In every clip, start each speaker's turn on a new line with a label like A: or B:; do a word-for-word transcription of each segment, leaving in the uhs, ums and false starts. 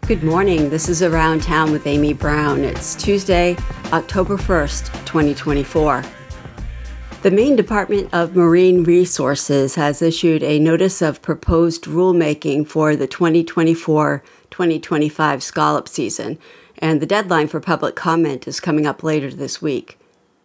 A: Good morning. This is Around Town with Amy Brown. It's Tuesday, October first, twenty twenty-four. The Maine Department of Marine Resources has issued a notice of proposed rulemaking for the twenty twenty-four twenty twenty-five scallop season, and the deadline for public comment is coming up later this week.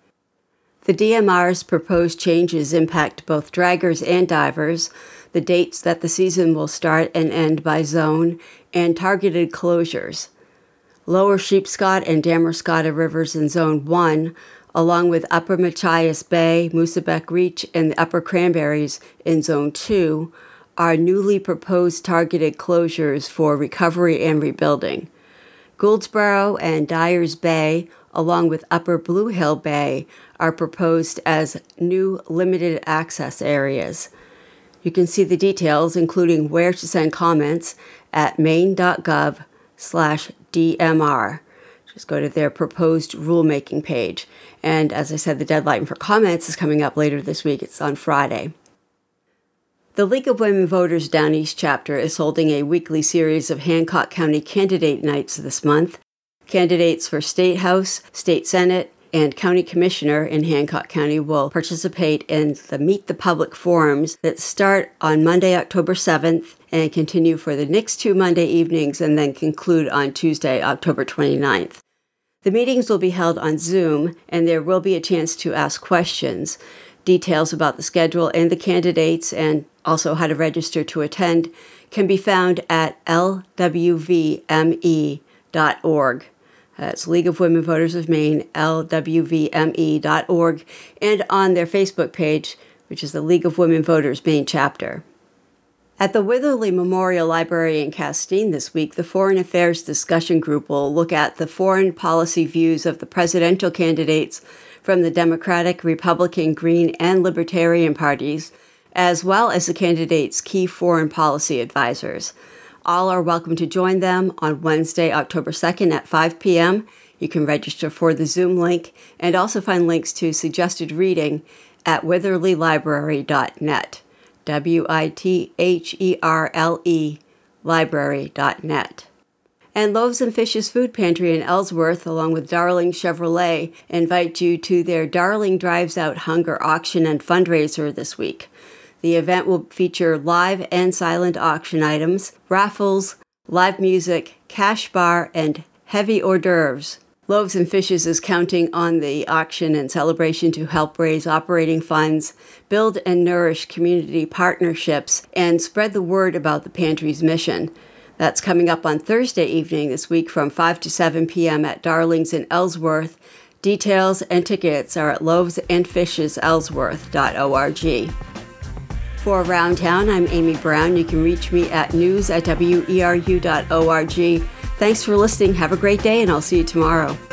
A: The D M R's proposed changes impact both draggers and divers, the dates that the season will start and end by zone, and targeted closures. Lower Sheepscot and Damerscott rivers in Zone one, along with Upper Machias Bay, Moosabec Reach, and the Upper Cranberries in Zone two, are newly proposed targeted closures for recovery and rebuilding. Gouldsboro and Dyers Bay, along with Upper Blue Hill Bay, are proposed as new limited access areas. You can see the details, including where to send comments, at maine.gov slash DMR. Just go to their proposed rulemaking page. And as I said, the deadline for comments is coming up later this week. It's on Friday. The League of Women Voters Down East chapter is holding a weekly series of Hancock County candidate nights this month. Candidates for State House, State Senate, and County Commissioner in Hancock County will participate in the Meet the Public forums that start on Monday, October seventh, and continue for the next two Monday evenings and then conclude on Tuesday, October twenty-ninth. The meetings will be held on Zoom, and there will be a chance to ask questions. Details about the schedule and the candidates, and also how to register to attend, can be found at L W V M E dot org. That's League of Women Voters of Maine, L W V M E dot org, and on their Facebook page, which is the League of Women Voters Maine chapter. At the Witherly Memorial Library in Castine this week, the Foreign Affairs Discussion Group will look at the foreign policy views of the presidential candidates from the Democratic, Republican, Green, and Libertarian parties, as well as the candidates' key foreign policy advisors. All are welcome to join them on Wednesday, October second at five p.m. You can register for the Zoom link and also find links to suggested reading at witherly library dot net. W I T H E R L E library dot net. And Loaves and Fishes Food Pantry in Ellsworth, along with Darling Chevrolet, invite you to their Darling Drives Out Hunger auction and fundraiser this week. The event will feature live and silent auction items, raffles, live music, cash bar, and heavy hors d'oeuvres. Loaves and Fishes is counting on the auction and celebration to help raise operating funds, build and nourish community partnerships, and spread the word about the pantry's mission. That's coming up on Thursday evening this week from five to seven p.m. at Darling's in Ellsworth. Details and tickets are at loaves and fishes ellsworth dot org. For Around Town, I'm Amy Brown. You can reach me at news at weru dot org. Thanks for listening. Have a great day, and I'll see you tomorrow.